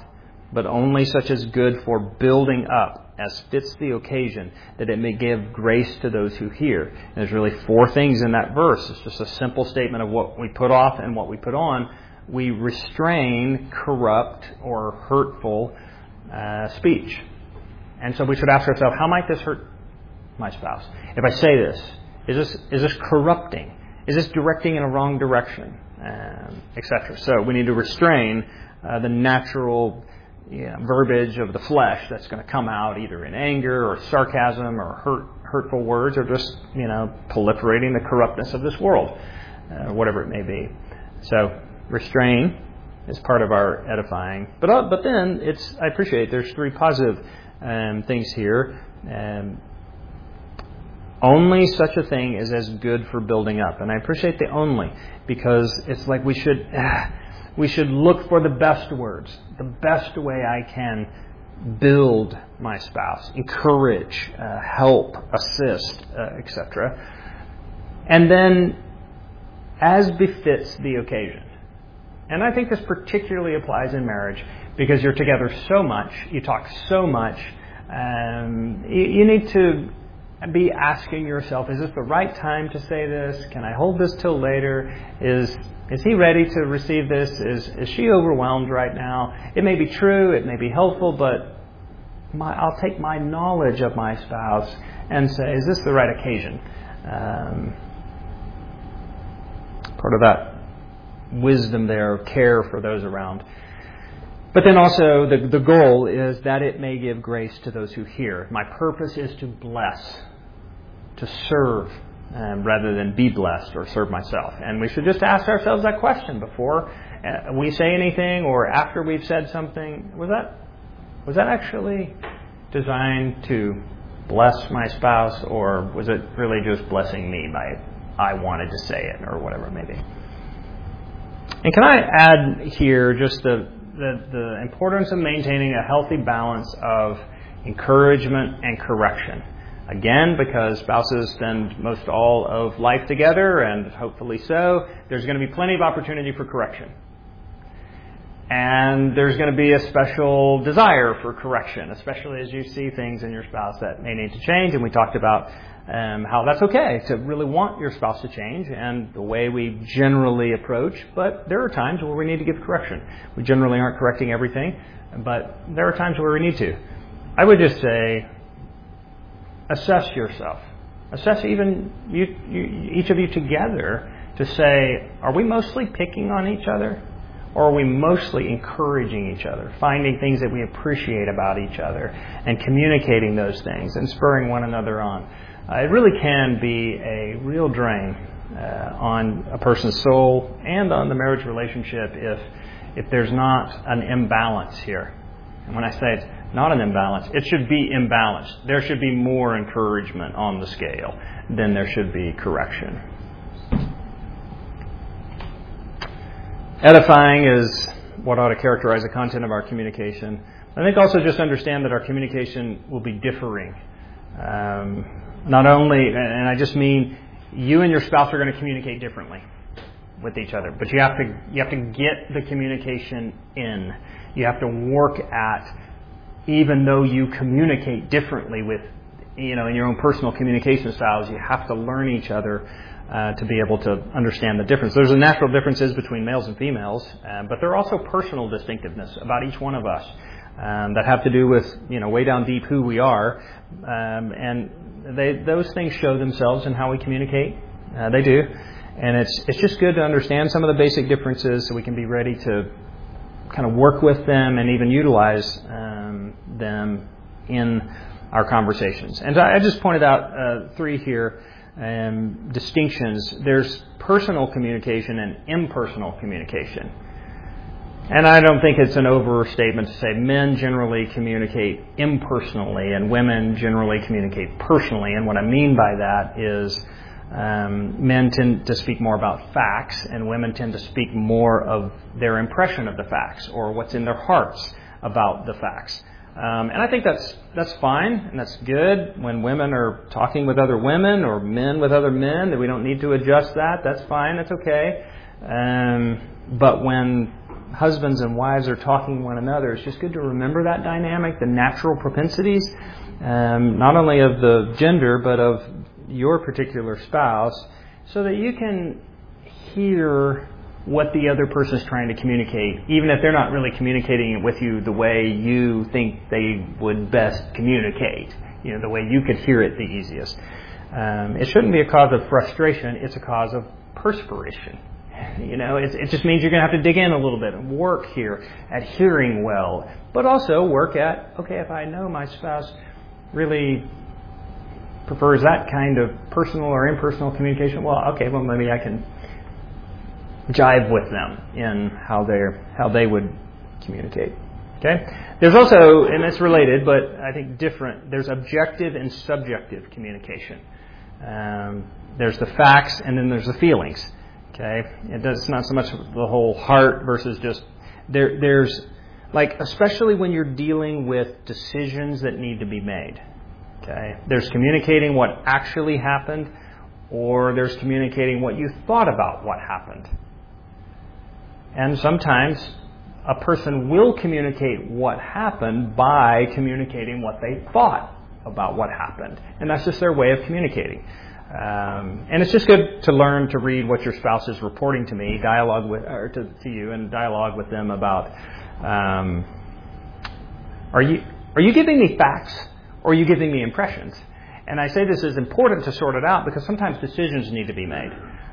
[SPEAKER 1] but only such as good for building up, as fits the occasion, that it may give grace to those who hear. And there's really four things in that verse. It's just a simple statement of what we put off and what we put on. We restrain corrupt or hurtful uh, speech. And so we should ask ourselves, how might this hurt my spouse? If I say this, is this is this corrupting? Is this directing in a wrong direction? Um, et cetera. So we need to restrain uh, the natural you know, verbiage of the flesh that's going to come out either in anger or sarcasm or hurt, hurtful words, or just you know proliferating the corruptness of this world, uh, whatever it may be. So restrain is part of our edifying. But uh, but then it's I appreciate there's three positive um, things here. Um, only such a thing is as good for building up, and I appreciate the only because it's like we should uh, we should look for the best words, the best way I can build my spouse, encourage, uh, help, assist, uh, et cetera. And then, as befits the occasion. And I think this particularly applies in marriage because you're together so much, you talk so much, um, you, you need to be asking yourself, is this the right time to say this? Can I hold this till later? Is is he ready to receive this? Is is she overwhelmed right now? It may be true, it may be helpful, but my, I'll take my knowledge of my spouse and say, is this the right occasion? Um, part of that wisdom there, of care for those around. But then also the, the goal is that it may give grace to those who hear. My purpose is to bless, to serve, um, rather than be blessed or serve myself. And we should just ask ourselves that question before uh, we say anything or after we've said something. Was that was that actually designed to bless my spouse, or was it really just blessing me by I wanted to say it, or whatever it may be? And can I add here just the, the, the importance of maintaining a healthy balance of encouragement and correction. Again, because spouses spend most all of life together, and hopefully so, there's going to be plenty of opportunity for correction. And there's going to be a special desire for correction, especially as you see things in your spouse that may need to change. And we talked about Um, how that's okay to really want your spouse to change and the way we generally approach, but there are times where we need to give correction. We generally aren't correcting everything, but there are times where we need to. I would just say, assess yourself. Assess even you, you, each of you together to say, are we mostly picking on each other? Or are we mostly encouraging each other, finding things that we appreciate about each other and communicating those things and spurring one another on? Uh, it really can be a real drain uh, on a person's soul and on the marriage relationship if if there's not an imbalance here. And when I say it's not an imbalance, it should be imbalanced. There should be more encouragement on the scale than there should be correction. Edifying is what ought to characterize the content of our communication. I think also just understand that our communication will be differing. Um, Not only, and I just mean you and your spouse are going to communicate differently with each other, but you have to you have to get the communication in. You have to work at, even though you communicate differently with, you know, in your own personal communication styles, you have to learn each other uh, to be able to understand the difference. There's a natural differences between males and females, uh, but there are also personal distinctiveness about each one of us um, that have to do with, you know, way down deep who we are, um, and They, those things show themselves in how we communicate. Uh, they do. And it's it's just good to understand some of the basic differences so we can be ready to kind of work with them and even utilize um, them in our conversations. And I, I just pointed out uh, three here, um, distinctions. There's personal communication and impersonal communication. And I don't think it's an overstatement to say men generally communicate impersonally and women generally communicate personally. And what I mean by that is um, men tend to speak more about facts and women tend to speak more of their impression of the facts or what's in their hearts about the facts. Um, and I think that's that's fine and that's good when women are talking with other women or men with other men, that we don't need to adjust that. That's fine. That's okay. Um, but when husbands and wives are talking to one another, it's just good to remember that dynamic, the natural propensities, um, not only of the gender, but of your particular spouse, so that you can hear what the other person is trying to communicate, even if they're not really communicating it with you the way you think they would best communicate, you know, the way you could hear it the easiest. Um, it shouldn't be a cause of frustration, it's a cause of perspiration. You know, it, it just means you're going to have to dig in a little bit and work here at hearing well, but also work at, okay, if I know my spouse really prefers that kind of personal or impersonal communication, well, okay, well, maybe I can jive with them in how they're how they would communicate. Okay? There's also, and it's related, but I think different, there's objective and subjective communication. Um, there's the facts and then there's the feelings. Okay? It does, it's not so much the whole heart versus just, there. there's, like, especially when you're dealing with decisions that need to be made. Okay? There's communicating what actually happened, or there's communicating what you thought about what happened. And sometimes a person will communicate what happened by communicating what they thought about what happened. And that's just their way of communicating. Um, and it's just good to learn to read what your spouse is reporting to me, dialogue with, or to, to you, and dialogue with them about, um, are you are you giving me facts or are you giving me impressions? And I say this is important to sort it out because sometimes decisions need to be made.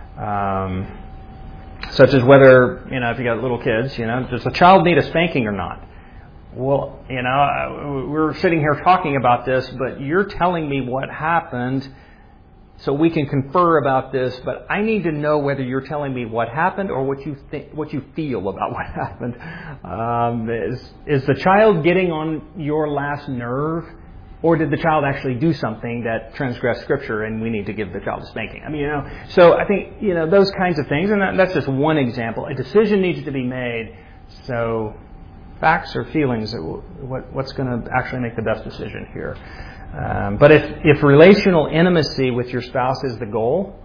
[SPEAKER 1] Um, Such as whether, you know, if you got little kids, you know, does a child need a spanking or not? Well, you know, we're sitting here talking about this, but you're telling me what happened so we can confer about this, but I need to know whether you're telling me what happened or what you think, what you feel about what happened. Um, is, is the child getting on your last nerve? Or did the child actually do something that transgressed Scripture and we need to give the child a spanking? I mean, you know, so I think, you know, those kinds of things, and that, that's just one example. A decision needs to be made, so facts or feelings, what, what's going to actually make the best decision here? Um, but if, if relational intimacy with your spouse is the goal,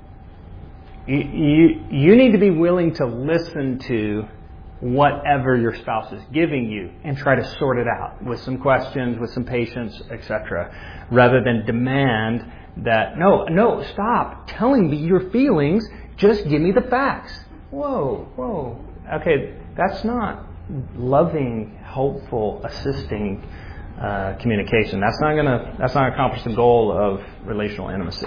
[SPEAKER 1] you, you, you need to be willing to listen to whatever your spouse is giving you and try to sort it out with some questions, with some patience, et cetera, rather than demand that, no, no, stop telling me your feelings, just give me the facts. Whoa, whoa. Okay, that's not loving, helpful, assisting uh, communication. That's not gonna, that's not gonna accomplish the goal of relational intimacy.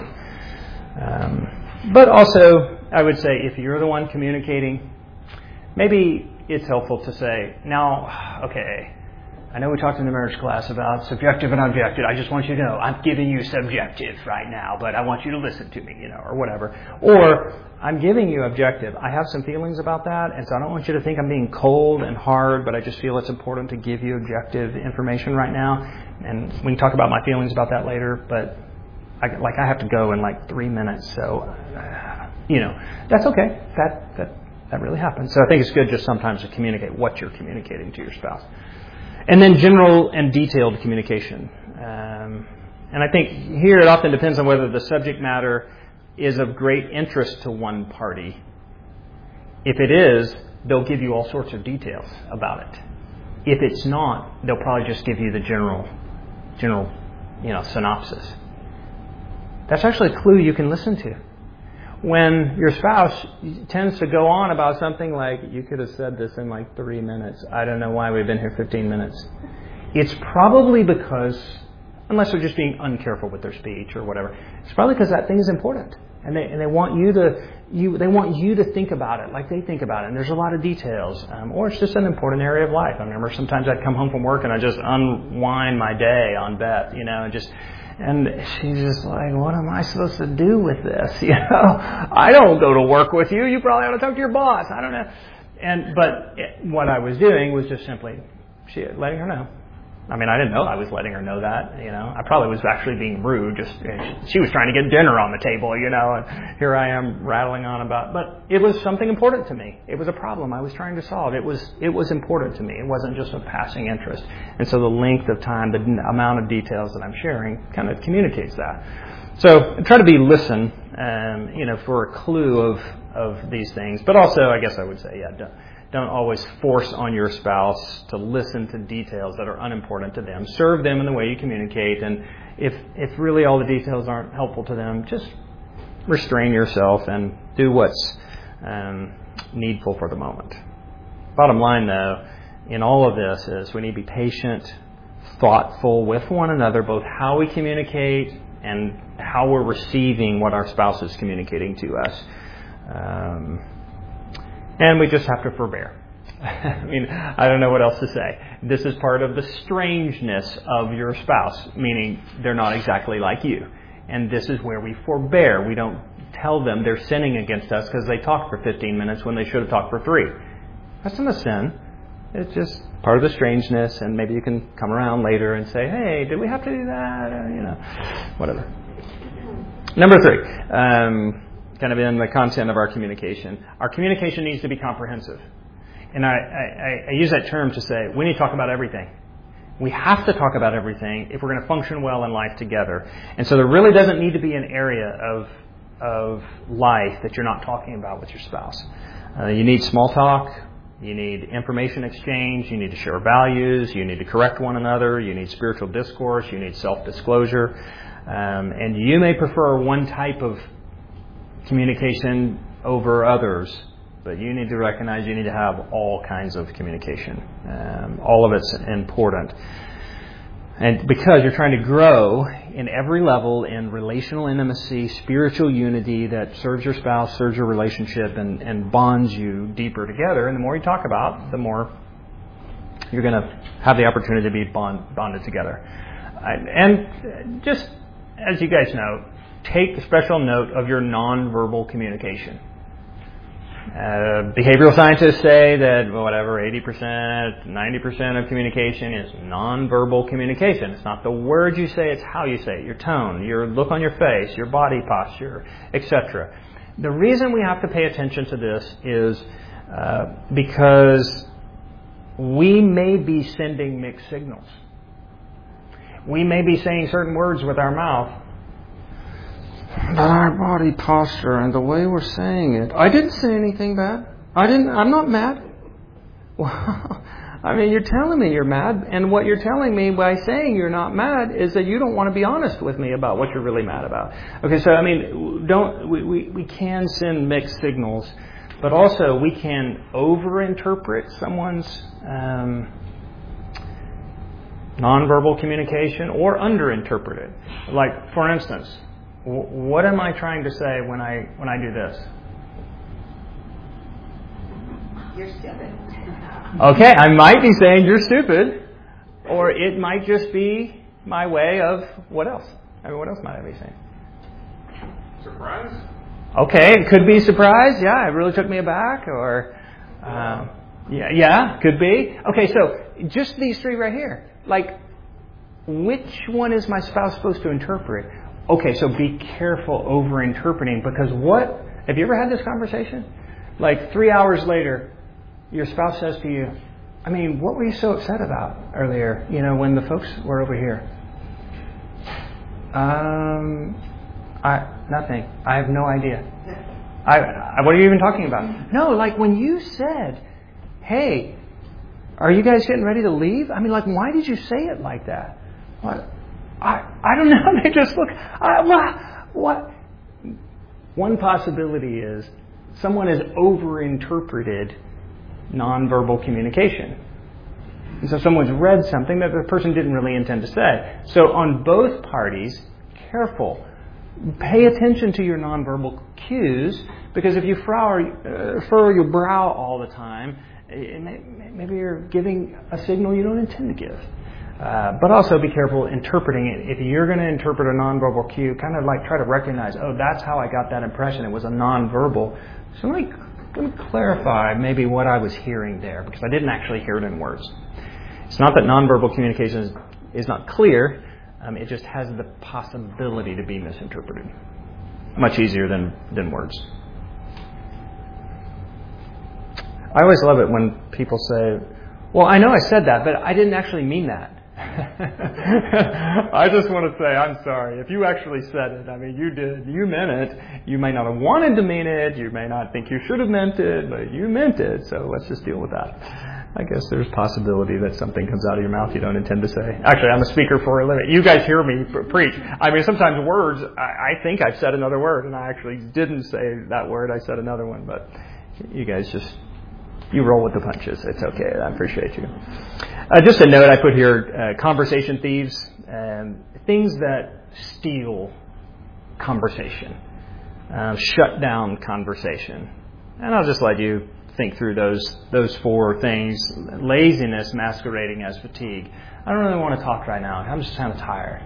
[SPEAKER 1] Um, but also, I would say if you're the one communicating, maybe it's helpful to say, now, okay, I know we talked in the marriage class about subjective and objective. I just want you to know I'm giving you subjective right now, but I want you to listen to me, you know, or whatever. Or I'm giving you objective. I have some feelings about that, and so I don't want you to think I'm being cold and hard, but I just feel it's important to give you objective information right now. And we can talk about my feelings about that later, but I, like I have to go in like three minutes, so, uh, you know, that's okay. That, that, that really happens. So I think it's good just sometimes to communicate what you're communicating to your spouse. And then general and detailed communication. Um, and I think here it often depends on whether the subject matter is of great interest to one party. If it is, they'll give you all sorts of details about it. If it's not, they'll probably just give you the general, general, you know, synopsis. That's actually a clue you can listen to. When your spouse tends to go on about something like, you could have said this in like three minutes. I don't know why we've been here fifteen minutes. It's probably because, unless they're just being uncareful with their speech or whatever, it's probably because that thing is important. And they and they want you to you they want you to think about it like they think about it. And there's a lot of details. Um, or it's just an important area of life. I remember sometimes I'd come home from work and I'd just unwind my day on Beth, you know, and just... And she's just like, what am I supposed to do with this? You know, I don't go to work with you. You probably ought to talk to your boss. I don't know. And but it, what I was doing was just simply she, letting her know. I mean, I didn't know I was letting her know that. You know, I probably was actually being rude. Just she was trying to get dinner on the table. You know, and here I am rattling on about. But it was something important to me. It was a problem I was trying to solve. It was it was important to me. It wasn't just a passing interest. And so the length of time, the amount of details that I'm sharing, kind of communicates that. So try to be listen, um, you know, for a clue of of these things. But also, I guess I would say, yeah, don't, Don't always force on your spouse to listen to details that are unimportant to them. Serve them in the way you communicate, and if if really all the details aren't helpful to them, just restrain yourself and do what's um, needful for the moment. Bottom line, though, in all of this is we need to be patient, thoughtful with one another, both how we communicate and how we're receiving what our spouse is communicating to us. Um, and we just have to forbear. I mean, I don't know what else to say. This is part of the strangeness of your spouse, meaning they're not exactly like you. And this is where we forbear. We don't tell them they're sinning against us because they talked for fifteen minutes when they should have talked for three. That's not a sin. It's just part of the strangeness, and maybe you can come around later and say, hey, did we have to do that? Uh, you know, whatever. Number three, um, kind of in the content of our communication. Our communication needs to be comprehensive. And I, I, I use that term to say we need to talk about everything. We have to talk about everything if we're going to function well in life together. And so there really doesn't need to be an area of of life that you're not talking about with your spouse. Uh, you need small talk. You need information exchange. You need to share values. You need to correct one another. You need spiritual discourse. You need self-disclosure. Um, and you may prefer one type of communication over others, but you need to recognize you need to have all kinds of communication. Um, all of it's important. And because you're trying to grow in every level in relational intimacy, spiritual unity that serves your spouse, serves your relationship, and, and bonds you deeper together. And the more you talk about, the more you're going to have the opportunity to be bond, bonded together. And just as you guys know, take special note of your nonverbal communication. Uh, behavioral scientists say that whatever, eighty percent, ninety percent of communication is nonverbal communication. It's not the words you say, it's how you say it, your tone, your look on your face, your body posture, et cetera. The reason we have to pay attention to this is uh, because we may be sending mixed signals. We may be saying certain words with our mouth, but our body posture and the way we're saying it. I didn't say anything bad. I didn't. I'm not mad. Well, I mean, you're telling me you're mad, and what you're telling me by saying you're not mad is that you don't want to be honest with me about what you're really mad about. Okay, so I mean, don't we? We, we can send mixed signals, but also we can overinterpret someone's um, nonverbal communication or underinterpret it. Like, for instance, what am I trying to say when I when I do this?
[SPEAKER 2] You're stupid.
[SPEAKER 1] Okay, I might be saying you're stupid, or it might just be my way of what else? I mean, what else might I be saying?
[SPEAKER 3] Surprise?
[SPEAKER 1] Okay, it could be surprise. Yeah, it really took me aback, or um, yeah, yeah, could be. Okay, so just these three right here. Like, which one is my spouse supposed to interpret? Okay, so be careful over-interpreting, because what... Have you ever had this conversation? Like three hours later, your spouse says to you, I mean, what were you so upset about earlier, you know, when the folks were over here? Um, I nothing. I have no idea. I, I what are you even talking about? No, like when you said, hey, are you guys getting ready to leave? I mean, like, why did you say it like that? What? I, I don't know. They just look. I, what, what? One possibility is someone has overinterpreted nonverbal communication. And so someone's read something that the person didn't really intend to say. So on both parties, careful. Pay attention to your nonverbal cues, because if you frower, uh, furrow your brow all the time, maybe you're giving a signal you don't intend to give. Uh, but also be careful interpreting it. If you're going to interpret a nonverbal cue, kind of like try to recognize, oh, that's how I got that impression. It was a nonverbal. So let me, let me clarify maybe what I was hearing there, because I didn't actually hear it in words. It's not that nonverbal communication is, is not clear. Um, it just has the possibility to be misinterpreted. Much easier than, than words. I always love it when people say, well, I know I said that, but I didn't actually mean that. I just want to say I'm sorry. If you actually said it, I mean, you did. You meant it. You may not have wanted to mean it. You may not think you should have meant it, but you meant it. So let's just deal with that. I guess there's possibility that something comes out of your mouth you don't intend to say. Actually, I'm a speaker for a living. You guys hear me preach. I mean, sometimes words, I, I think I've said another word, and I actually didn't say that word. I said another one, but you guys just, you roll with the punches. It's okay. I appreciate you. Uh, just a note I put here, uh, conversation thieves, um, things that steal conversation, uh, shut down conversation. And I'll just let you think through those those four things. Laziness masquerading as fatigue. I don't really want to talk right now. I'm just kind of tired.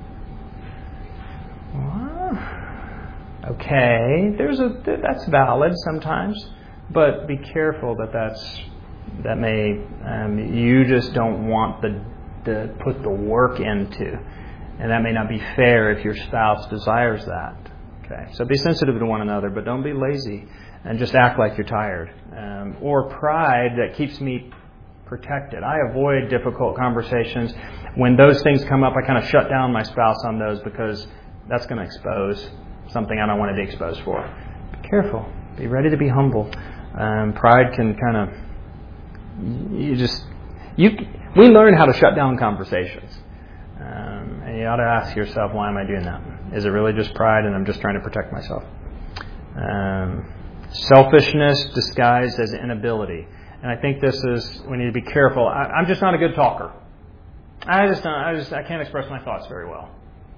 [SPEAKER 1] Well, okay, there's a that's valid sometimes, but be careful that that's that may um, you just don't want the to put the work into, and that may not be fair if your spouse desires that. Okay, so be sensitive to one another, but don't be lazy and just act like you're tired. Um, or pride that keeps me protected. I avoid difficult conversations. When those things come up, I kind of shut down my spouse on those because that's going to expose something I don't want to be exposed for. Be careful. Be ready to be humble. Um, pride can kind of, you just, you. we learn how to shut down conversations. Um, and you ought to ask yourself, why am I doing that? Is it really just pride and I'm just trying to protect myself? Um, selfishness disguised as inability. And I think this is, we need to be careful. I, I'm just not a good talker. I just, don't, I just, I can't express my thoughts very well.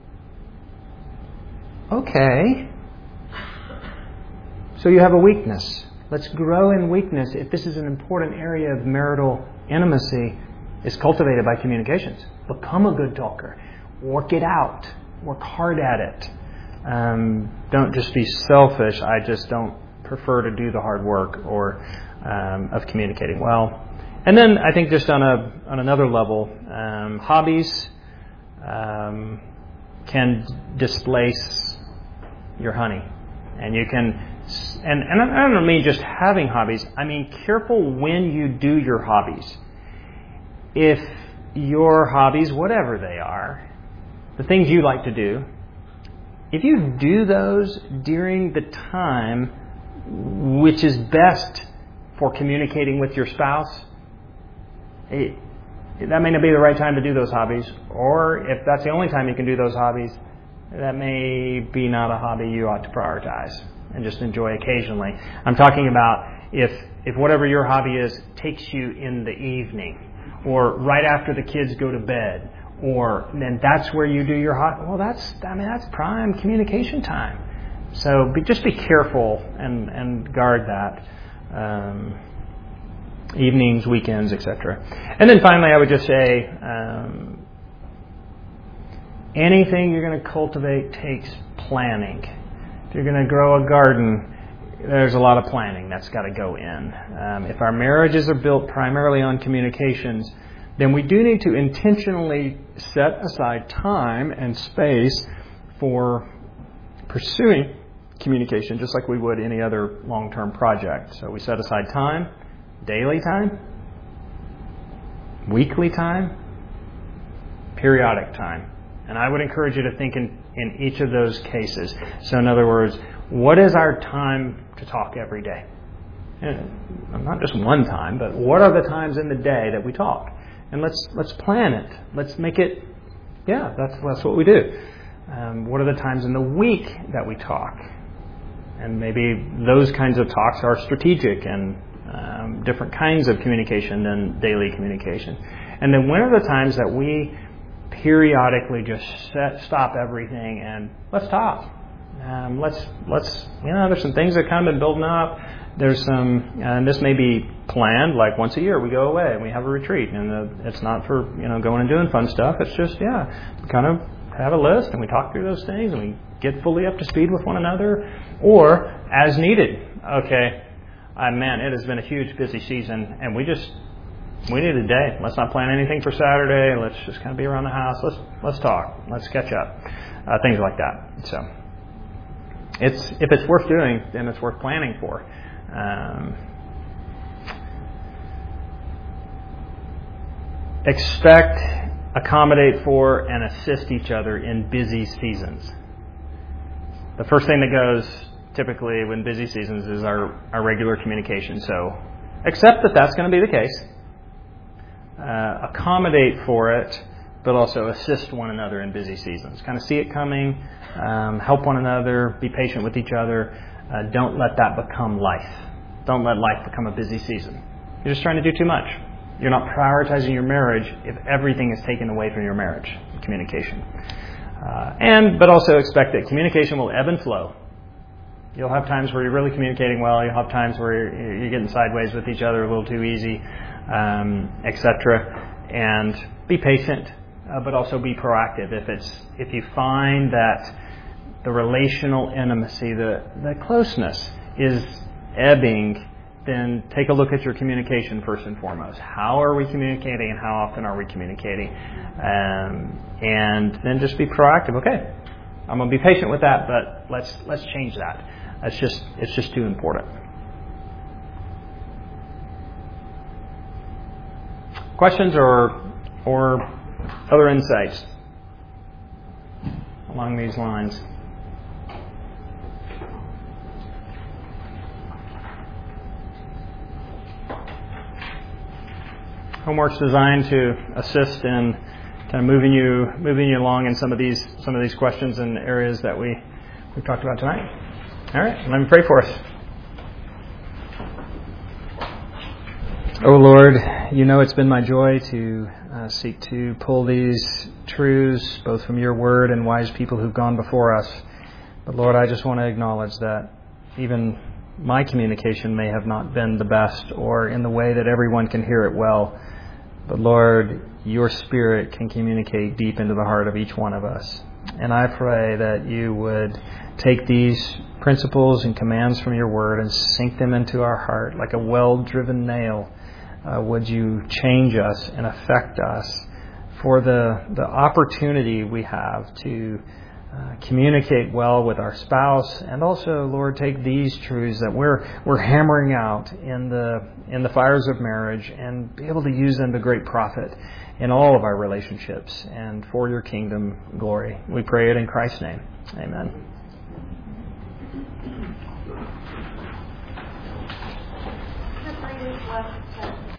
[SPEAKER 1] Okay. So you have a weakness. Let's grow in weakness. If this is an important area of marital intimacy, is cultivated by communications. Become a good talker. Work it out. Work hard at it. Um, don't just be selfish. I just don't prefer to do the hard work or um, of communicating well. And then I think just on a on another level, um, hobbies um, can displace your honey, and you can. And, and I don't mean just having hobbies. I mean careful when you do your hobbies. If your hobbies, whatever they are, the things you like to do, if you do those during the time which is best for communicating with your spouse, it, that may not be the right time to do those hobbies. Or if that's the only time you can do those hobbies, that may be not a hobby you ought to prioritize and just enjoy occasionally. I'm talking about if if whatever your hobby is takes you in the evening or right after the kids go to bed, or then that's where you do your hobby. Well, that's I mean that's prime communication time. So be, just be careful and and guard that. Um, evenings, weekends, et cetera. And then finally, I would just say um, anything you're going to cultivate takes planning. If you're going to grow a garden, there's a lot of planning that's got to go in. Um, if our marriages are built primarily on communications, then we do need to intentionally set aside time and space for pursuing communication, just like we would any other long-term project. So we set aside time, daily time, weekly time, periodic time. And I would encourage you to think in, in each of those cases. So in other words, what is our time to talk every day? And not just one time, but what are the times in the day that we talk? And let's let's plan it. Let's make it, yeah, that's, that's what we do. Um, what are the times in the week that we talk? And maybe those kinds of talks are strategic and um, different kinds of communication than daily communication. And then when are the times that we periodically just set, stop everything and let's talk. Um, let's let's you know there's some things that kind of been building up. There's some, and this may be planned. Like once a year we go away and we have a retreat, and the, it's not for you know going and doing fun stuff. It's just yeah, kind of have a list and we talk through those things and we get fully up to speed with one another, or as needed. Okay, I man, it has been a huge busy season, and we just. We need a day. Let's not plan anything for Saturday. Let's just kind of be around the house. Let's let's talk. Let's catch up. Uh, things like that. So, it's if it's worth doing, then it's worth planning for. Um, expect accommodate for, and assist each other in busy seasons. The first thing that goes typically when busy seasons is our, our regular communication. So accept that that's going to be the case. Uh, accommodate for it, but also assist one another in busy seasons. Kind of see it coming, um, help one another, be patient with each other. Uh, don't let that become life. Don't let life become a busy season. You're just trying to do too much. You're not prioritizing your marriage if everything is taken away from your marriage, communication. Uh, and but also expect that communication will ebb and flow. You'll have times where you're really communicating well. You'll have times where you're, you're getting sideways with each other a little too easy, um, et cetera. And be patient, uh, but also be proactive. If it's if you find that the relational intimacy, the the closeness is ebbing, then take a look at your communication first and foremost. How are we communicating, and how often are we communicating? Um, and then just be proactive. Okay, I'm going to be patient with that, but let's let's change that. That's just it's just too important. Questions or or other insights along these lines? Homework's designed to assist in kind of moving you moving you along in some of these some of these questions and areas that we we've talked about tonight. All right, let me pray for us. Oh Lord, you know it's been my joy to uh, seek to pull these truths both from your word and wise people who've gone before us. But Lord, I just want to acknowledge that even my communication may have not been the best or in the way that everyone can hear it well. But Lord, your Spirit can communicate deep into the heart of each one of us. And I pray that you would take these principles and commands from your word and sink them into our heart like a well-driven nail. Uh, would you change us and affect us for the, the opportunity we have to uh, communicate well with our spouse, and also, Lord, take these truths that we're we're hammering out in the in the fires of marriage and be able to use them to great profit in all of our relationships and for your kingdom glory. We pray it in Christ's name. Amen.
[SPEAKER 2] The last